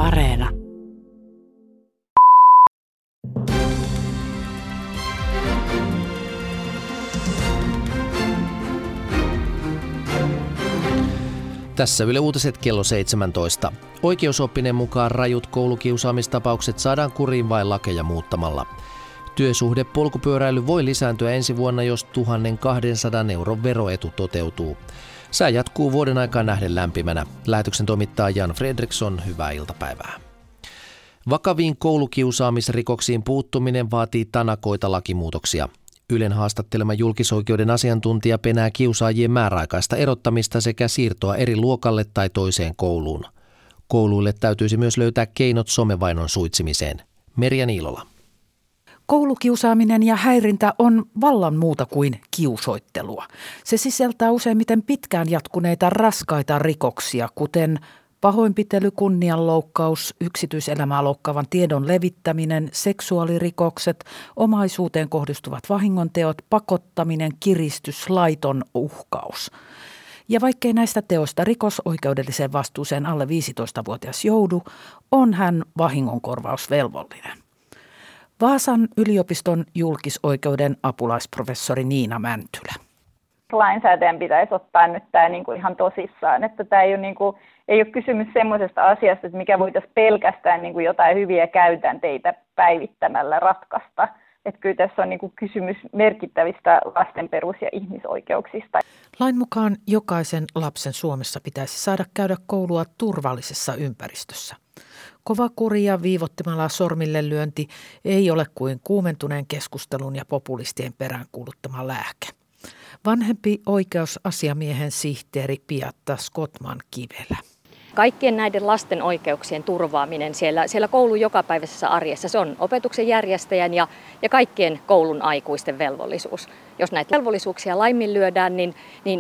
Areena. Tässä Yle Uutiset kello 17. Oikeusoppineen mukaan rajut koulukiusaamistapaukset saadaan kuriin vain lakeja muuttamalla. Työsuhde polkupyöräily voi lisääntyä ensi vuonna, jos 1 200 euron veroetu toteutuu. Sää jatkuu vuoden aikaa nähden lämpimänä. Lähetyksen toimittaa Jan Fredriksson. Hyvää iltapäivää. Vakaviin koulukiusaamisrikoksiin puuttuminen vaatii tanakoita lakimuutoksia. Ylen haastattelema julkisoikeuden asiantuntija penää kiusaajien määräaikaista erottamista sekä siirtoa eri luokalle tai toiseen kouluun. Kouluille täytyisi myös löytää keinot somevainon suitsimiseen. Merja Niilola. Koulukiusaaminen ja häirintä on vallan muuta kuin kiusoittelua. Se sisältää useimmiten pitkään jatkuneita raskaita rikoksia, kuten pahoinpitely, kunnianloukkaus, yksityiselämää loukkaavan tiedon levittäminen, seksuaalirikokset, omaisuuteen kohdistuvat vahingonteot, pakottaminen, kiristys, laiton uhkaus. Ja vaikkei näistä teoista rikosoikeudelliseen vastuuseen alle 15-vuotias joudu, on hän vahingonkorvausvelvollinen. Vaasan yliopiston julkisoikeuden apulaisprofessori Niina Mäntylä. Lainsäätäjän pitäisi ottaa nyt tämä ihan tosissaan, että tämä ei ole kysymys semmoisesta asiasta, että mikä voitaisiin pelkästään jotain hyviä käytänteitä päivittämällä ratkaista. Että kyllä tässä on kysymys merkittävistä lasten perus- ja ihmisoikeuksista. Lain mukaan jokaisen lapsen Suomessa pitäisi saada käydä koulua turvallisessa ympäristössä. Kova kuri ja viivottimalla sormille lyönti ei ole kuin kuumentuneen keskustelun ja populistien peräänkuuluttama lääke. Vanhempi oikeusasiamiehen sihteeri Piatta Skotman-Kivelä. Kaikkien näiden lasten oikeuksien turvaaminen siellä koulun jokapäiväisessä arjessa, se on opetuksen järjestäjän ja kaikkien koulun aikuisten velvollisuus. Jos näitä velvollisuuksia laiminlyödään, niin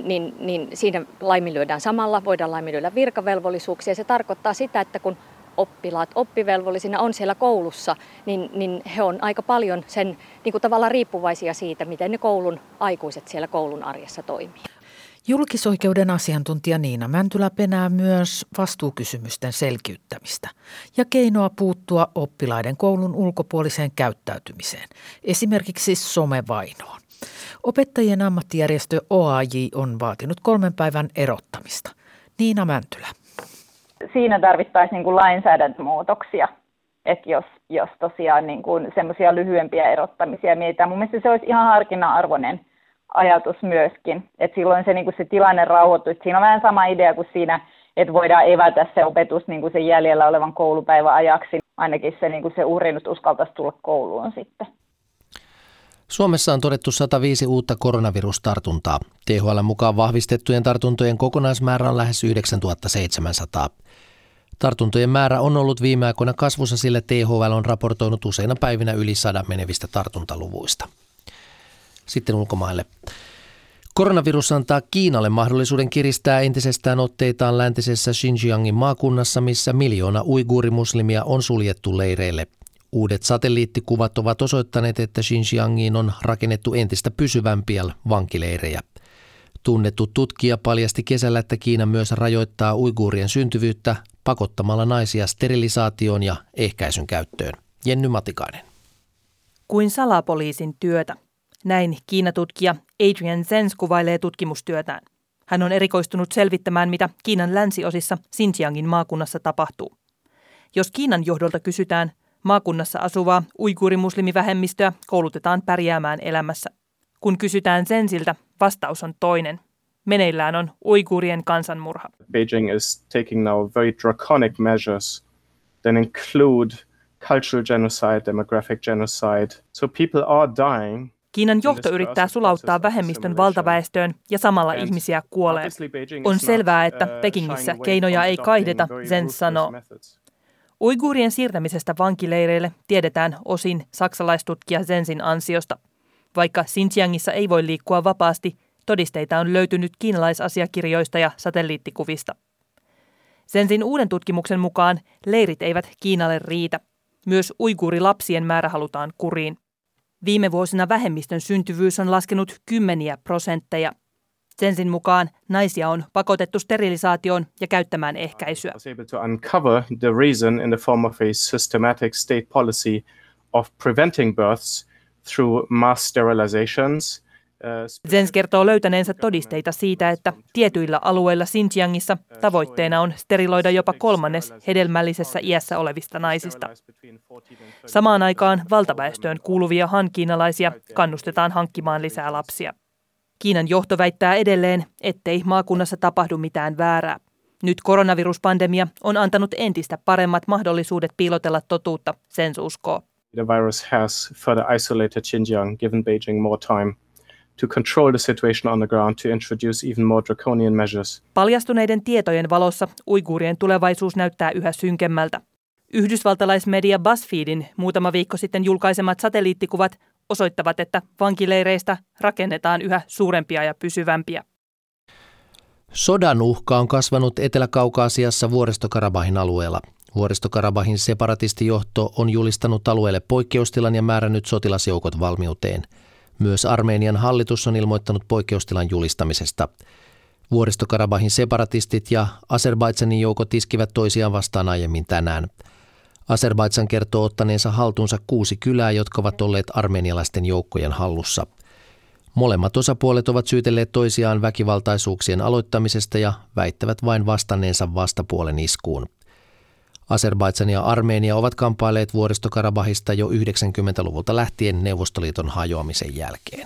siinä laiminlyödään samalla, voidaan laiminlyödä virkavelvollisuuksia. Se tarkoittaa sitä, että kun oppilaat oppivelvollisina on siellä koulussa, niin he on aika paljon sen tavallaan riippuvaisia siitä, miten ne koulun aikuiset siellä koulun arjessa toimii. Julkisoikeuden asiantuntija Niina Mäntylä penää myös vastuukysymysten selkiyttämistä ja keinoa puuttua oppilaiden koulun ulkopuoliseen käyttäytymiseen, esimerkiksi somevainoon. Opettajien ammattijärjestö OAJ on vaatinut 3 päivän erottamista. Niina Mäntylä. Siinä tarvittaisiin lainsäädäntömuutoksia, että jos tosiaan semmoisia lyhyempiä erottamisia mietitään. Mun mielestä se olisi ihan harkinnan-arvoinen ajatus myöskin, että silloin se tilanne rauhoittuu. Siinä on vähän sama idea kuin siinä, että voidaan evätä se opetus sen jäljellä olevan koulupäivän ajaksi. Ainakin se uhri nyt uskaltaisi tulla kouluun sitten. Suomessa on todettu 105 uutta koronavirustartuntaa. THL mukaan vahvistettujen tartuntojen kokonaismäärä on lähes 9700. Tartuntojen määrä on ollut viime aikoina kasvussa, sillä THL on raportoinut useina päivinä yli 100 menevistä tartuntaluvuista. Sitten ulkomaille. Koronavirus antaa Kiinalle mahdollisuuden kiristää entisestään otteitaan läntisessä Xinjiangin maakunnassa, missä 1 miljoona uiguurimuslimia on suljettu leireille. Uudet satelliittikuvat ovat osoittaneet, että Xinjiangiin on rakennettu entistä pysyvämpiä vankileirejä. Tunnettu tutkija paljasti kesällä, että Kiina myös rajoittaa uiguurien syntyvyyttä pakottamalla naisia sterilisaatioon ja ehkäisyn käyttöön. Jenny Matikainen. Kuin salapoliisin työtä. Näin Kiinatutkija Adrian Zenz kuvailee tutkimustyötään. Hän on erikoistunut selvittämään, mitä Kiinan länsiosissa Xinjiangin maakunnassa tapahtuu. Jos Kiinan johdolta kysytään, maakunnassa asuvaa uiguurimuslimivähemmistöä koulutetaan pärjäämään elämässä. Kun kysytään Zenziltä, vastaus on toinen. Meneillään on uiguurien kansanmurha. Beijing is taking now very draconic measures that include cultural genocide, demographic genocide. So people are dying. Kiinan johto yrittää sulauttaa vähemmistön valtaväestöön ja samalla ihmisiä kuolee. On selvää, että Pekingissä keinoja ei kaihdeta, Zenz sanoo. Uiguurien siirtämisestä vankileireille tiedetään osin saksalaistutkija Zenzin ansiosta. Vaikka Xinjiangissa ei voi liikkua vapaasti, todisteita on löytynyt kiinalaisasiakirjoista ja satelliittikuvista. Zenzin uuden tutkimuksen mukaan leirit eivät Kiinalle riitä. Myös uiguurilapsien määrä halutaan kuriin. Viime vuosina vähemmistön syntyvyys on laskenut 10%. Zensin mukaan naisia on pakotettu sterilisaatioon ja käyttämään ehkäisyä. To uncover the reason in the form of a systematic state policy of preventing births through mass sterilizations. Zens kertoo löytäneensä todisteita siitä, että tietyillä alueilla Xinjiangissa tavoitteena on steriloida jopa 1/3 hedelmällisessä iässä olevista naisista. Samaan aikaan valtaväestöön kuuluvia hankiinalaisia kannustetaan hankkimaan lisää lapsia. Kiinan johto väittää edelleen, ettei maakunnassa tapahdu mitään väärää. Nyt koronaviruspandemia on antanut entistä paremmat mahdollisuudet piilotella totuutta, Zens uskoo. The virus has further isolated Xinjiang, given Beijing more time to control the situation on the ground, to introduce even more draconian measures. Paljastuneiden tietojen valossa uiguurien tulevaisuus näyttää yhä synkemmältä. Yhdysvaltalaismedia BuzzFeedin muutama viikko sitten julkaisemat satelliittikuvat osoittavat, että vankileireistä rakennetaan yhä suurempia ja pysyvämpiä. Sodan uhka on kasvanut Etelä-Kaukaasiassa Vuoristo-Karabahin alueella. Vuoristo-Karabahin separatistijohto on julistanut alueelle poikkeustilan ja määrännyt sotilasjoukot valmiuteen. Myös Armenian hallitus on ilmoittanut poikkeustilan julistamisesta. Vuoristo-Karabahin separatistit ja Azerbaidžanin joukot iskivät toisiaan vastaan aiemmin tänään. Azerbaidžan kertoo ottaneensa haltuunsa 6 kylää, jotka ovat olleet armenialaisten joukkojen hallussa. Molemmat osapuolet ovat syytelleet toisiaan väkivaltaisuuksien aloittamisesta ja väittävät vain vastanneensa vastapuolen iskuun. Azerbaidžan ja Armenia ovat kamppailleet Vuoristo-Karabahista jo 90-luvulta lähtien Neuvostoliiton hajoamisen jälkeen.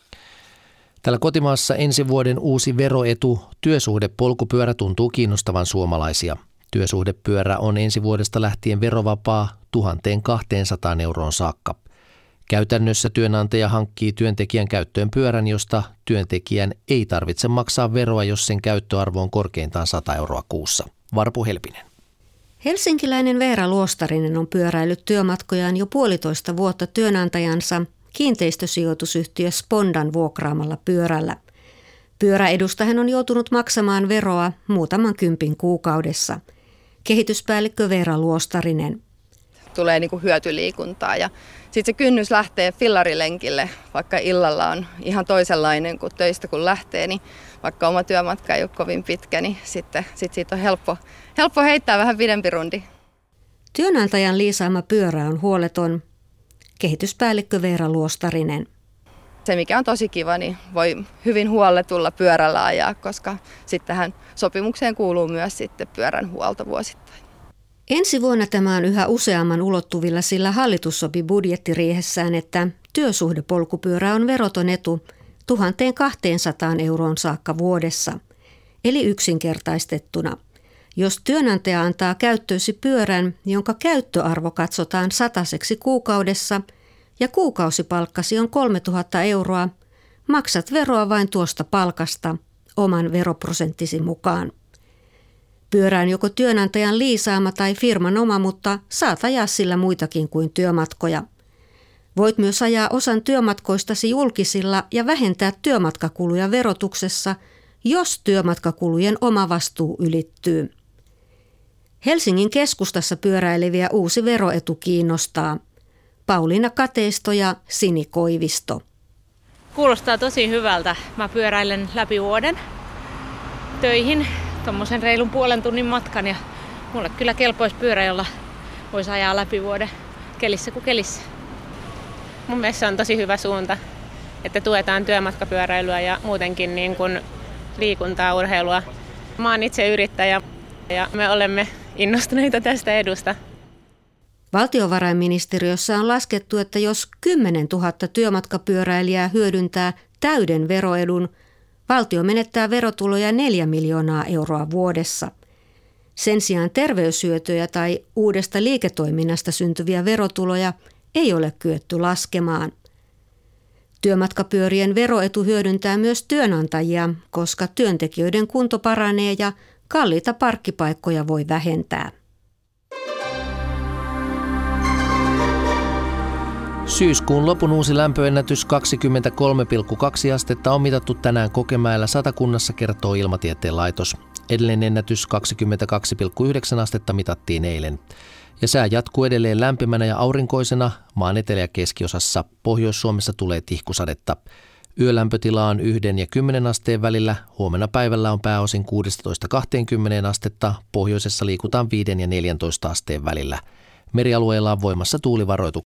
Täällä kotimaassa ensi vuoden uusi veroetu, työsuhdepolkupyörä, tuntuu kiinnostavan suomalaisia. Työsuhdepyörä on ensi vuodesta lähtien verovapaa 1 200 euroon saakka. Käytännössä työnantaja hankkii työntekijän käyttöön pyörän, josta työntekijän ei tarvitse maksaa veroa, jos sen käyttöarvo on korkeintaan 100 euroa kuussa. Varpu Helpinen. Helsinkiläinen Veera Luostarinen on pyöräillyt työmatkojaan jo 1,5 vuotta työnantajansa kiinteistösijoitusyhtiö Spondan vuokraamalla pyörällä. Pyöräedusta hän on joutunut maksamaan veroa muutaman kympin kuukaudessa. Kehityspäällikkö Veera Luostarinen. Tulee niin kuin hyötyliikuntaa ja sitten se kynnys lähtee fillarilenkille, vaikka illalla on ihan toisenlainen kuin töistä kun lähtee, niin vaikka oma työmatka ei ole kovin pitkä, niin sitten siitä on helppo heittää vähän pidempi rundi. Työnantajan liisaama pyörä on huoleton. Kehityspäällikkö Veera Luostarinen. Se mikä on tosi kiva, niin voi hyvin huolletulla pyörällä ajaa, koska sitten tähän sopimukseen kuuluu myös sitten pyörän huolto vuosittain. Ensi vuonna tämä on yhä useamman ulottuvilla, sillä hallitus sopi budjettiriihessään, että työsuhdepolkupyörä on veroton etu 1 200 euroon saakka vuodessa. Eli yksinkertaistettuna. Jos työnantaja antaa käyttöösi pyörän, jonka käyttöarvo katsotaan 100 kuukaudessa ja kuukausipalkkasi on 3 000 euroa, maksat veroa vain tuosta palkasta oman veroprosenttisi mukaan. Pyörä on joko työnantajan liisaama tai firman oma, mutta saat ajaa sillä muitakin kuin työmatkoja. Voit myös ajaa osan työmatkoistasi julkisilla ja vähentää työmatkakuluja verotuksessa, jos työmatkakulujen omavastuu ylittyy. Helsingin keskustassa pyöräileviä uusi veroetu kiinnostaa. Pauliina Kateisto ja Sini Koivisto. Kuulostaa tosi hyvältä. Mä pyöräilen läpi vuoden töihin, tuommoisen reilun 0,5 tunnin matkan ja mulle kyllä kelpoisi pyörä, jolla voisi ajaa läpi vuoden kelissä kuin kelissä. Mun mielestä se on tosi hyvä suunta, että tuetaan työmatkapyöräilyä ja muutenkin niin kuin liikuntaa, urheilua. Mä oon itse yrittäjä ja me olemme innostuneita tästä edusta. Valtiovarainministeriössä on laskettu, että jos 10 000 työmatkapyöräilijää hyödyntää täyden veroedun, valtio menettää verotuloja 4 miljoonaa euroa vuodessa. Sen sijaan terveyshyötyjä tai uudesta liiketoiminnasta syntyviä verotuloja ei ole kyetty laskemaan. Työmatkapyörien veroetu hyödyntää myös työnantajia, koska työntekijöiden kunto paranee ja kalliita parkkipaikkoja voi vähentää. Syyskuun lopun uusi lämpöennätys 23,2 astetta on mitattu tänään Kokemäellä Satakunnassa, kertoo Ilmatieteen laitos. Edellinen ennätys 22,9 astetta mitattiin eilen. Ja sää jatkuu edelleen lämpimänä ja aurinkoisena maan etelä- ja keskiosassa. Pohjois-Suomessa tulee tihkusadetta. Yölämpötila on 1 ja 10 asteen välillä, huomenna päivällä on pääosin 16-20 astetta, pohjoisessa liikutaan 5 ja 14 asteen välillä. Merialueilla on voimassa tuulivaroitukset.